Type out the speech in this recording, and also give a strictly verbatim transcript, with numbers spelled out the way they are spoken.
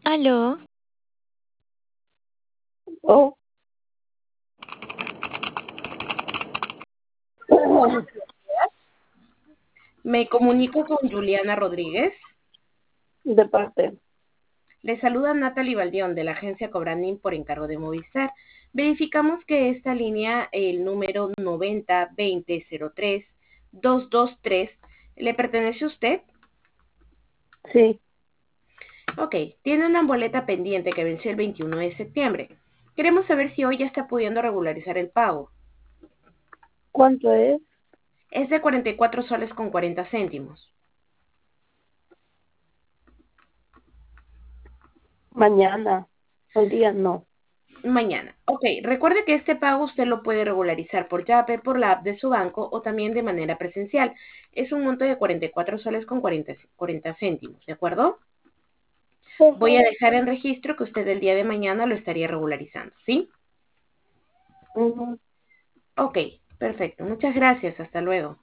Aló, Oh, Me comunico con Juliana Rodríguez. de parte. Le saluda Natalie Baldión de la agencia Cobrandín por encargo de Movistar. Verificamos que esta línea, el número noventa veinte cero tres dos dos tres, ¿le pertenece a usted? Sí. Ok, tiene una boleta pendiente que venció el veintiuno de septiembre. Queremos saber si hoy ya está pudiendo regularizar el pago. ¿Cuánto es? Es de cuarenta y cuatro soles con cuarenta céntimos. Mañana. Hoy día no. Mañana. Ok, recuerde que este pago usted lo puede regularizar por Yape, por la app de su banco o también de manera presencial. Es un monto de cuarenta y cuatro soles con cuarenta, cuarenta céntimos, ¿de acuerdo? Voy a Ujú, dejar en registro que usted el día de mañana lo estaría regularizando, ¿sí? ujú. Ok, perfecto. Muchas gracias. Hasta luego.